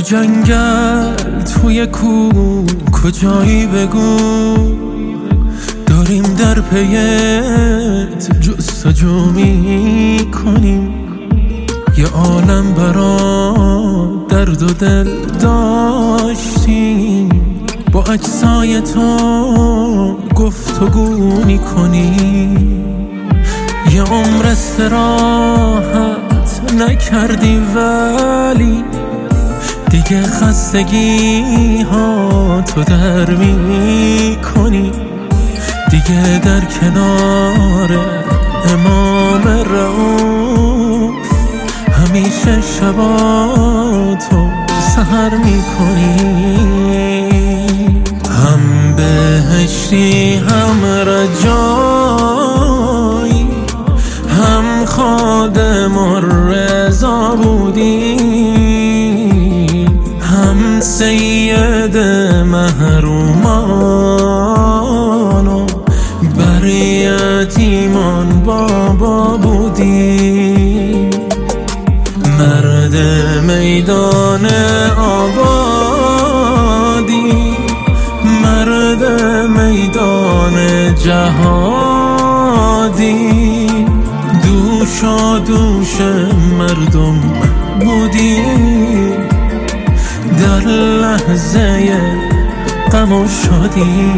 جنگل توی کوه کجایی بگو، داریم در پیت جستجو میکنیم. یه عالم برا درد و دل داشتیم، با اجزای تو گفتگو میکنیم. یه عمر استراحت نکردی ولی دیگه خستگی ها تو در میکنی. دیگه در کنار امام رؤوف همیشه شباتو سحر میکنی. هم بهشتی هم رجایی، هم خادم الرضا بودی، هم سید محرومان و بر یتیمان بابا بودی. مرد میدان آبادی، مرد میدان جهادی، دوشا دوش مردم بودی. در لحظه غم و شادی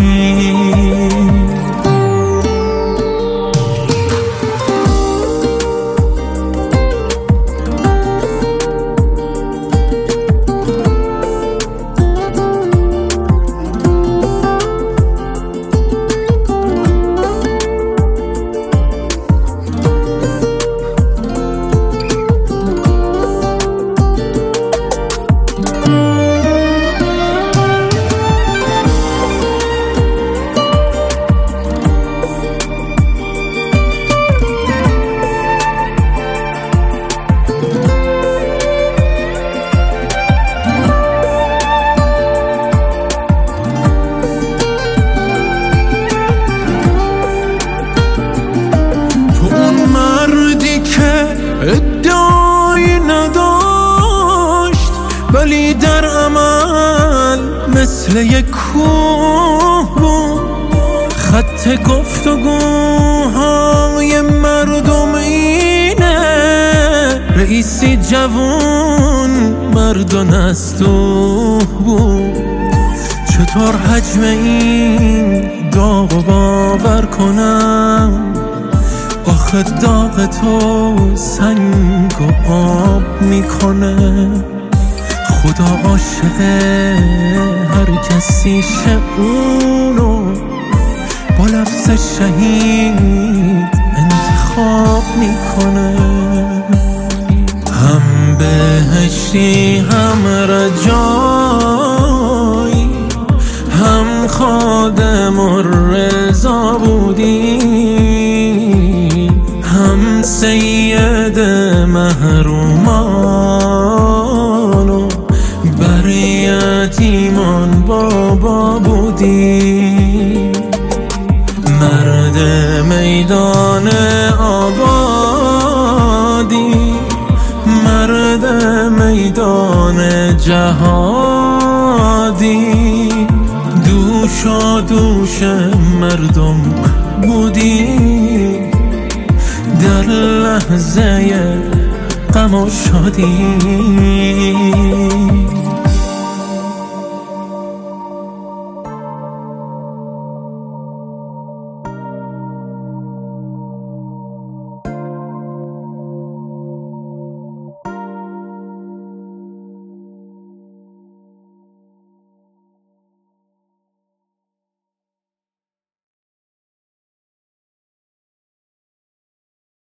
ادعایی نداشت ولی در عمل مثل یک کوه بود. خط گفتگوهای مردم اینه، رئیسی جوون مرد و نستوه بود. چطور حجم این داغ و باور کنم؟ آخه داغ تو سنگ و آب میکنه. خدا عاشق هر کسی اونو با لفظ شهید انتخاب میکنه. هم بهشتی هم رجایی، هم خادم الرضا بودی، هم سید محرومان و بر یتیمان بابا بودی. مرد میدان آبادی، مرد میدان جهادی، دوشا دوش مردم بودی. در لحظه غم و شادی